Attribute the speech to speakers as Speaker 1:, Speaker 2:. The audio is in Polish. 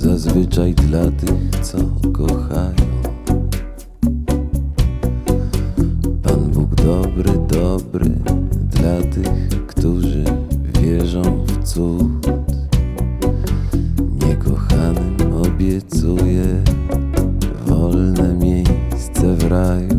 Speaker 1: zazwyczaj dla tych, co kochają. Pan Bóg dobry, dobry dla tych, którzy wierzą w cud. Niekochanym obiecuje wolne miejsce w raju.